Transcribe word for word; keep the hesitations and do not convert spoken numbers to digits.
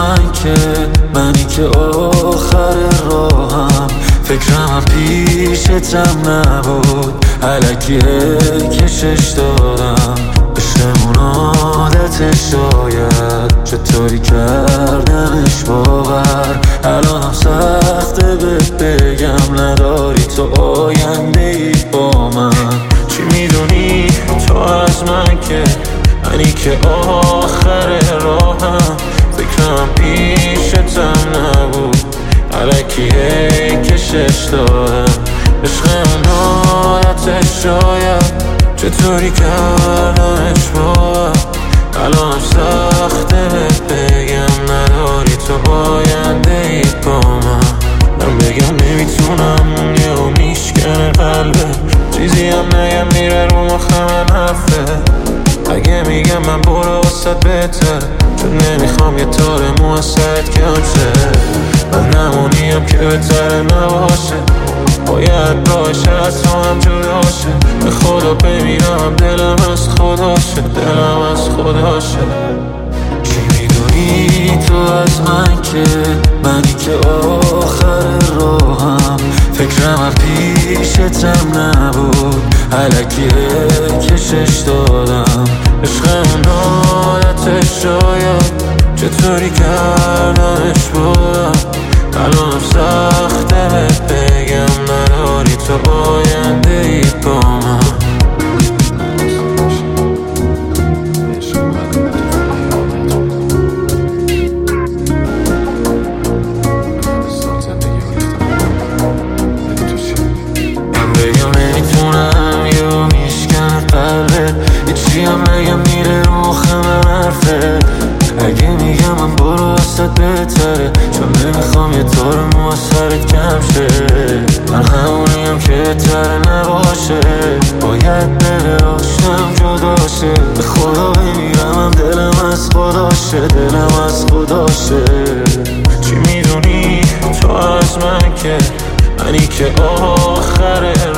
من که منی که آخر راهم، فکرم پیشتم نبود، الکی کشش دادم. عشقمون عادت شاید چطوری کردمش باور، الانم سخته بهت بگم نداری تو آینده ای با من. چی میدونی تو از من که منی که آخر راهم، فکرم پیشتم نبود، الکی کشش دادم. عشقمون عادت شاید چطوری کردمش باور، الانم سخته بگم نداری تو آینده ای با من. من بگم نمیتونم یه میشکنه قلبه، چیزی هم نگم میره رو مخم حرفه. اگه میگم من برو واسد بهتره، چون نمیخوام یه تار موسط کم شه. من نمونیم که بهتره نباشه، باید راهش از تو هم جداشه. به خدا بمیرم دلم از خداشه، دلم از خداشه. چی میدونی تو از من که منی که آخر راهم، فکرم پیشتم نبود، الکی کشش دادم. عشقمون عادت شاید چطوری کردمش باور، الانم سخته بگم نداری تو آینده ای با من. من بگم نمیتونم یا میشکنه قلبت، یه چی هم نگم میره رو مخم حرفه. اگه میگم من برو واسد بهتره، چون نمیخوام یه تار مو سرت کم شه. من همونیم که بهتره نباشه، باید بره آشم جداشه. به خدا بمیرم دلم از خداشه، دلم از خداشه. چی میدونی تو از من که منی که آخر